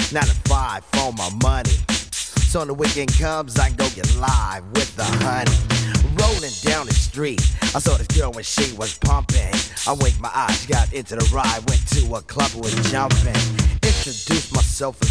9 to 5 for my money. So when the weekend comes, I can go get live with the honey. Rolling down the street, I saw this girl when she was pumping. I winked my eyes, got into the ride, went to a club, was jumping. Introduced myself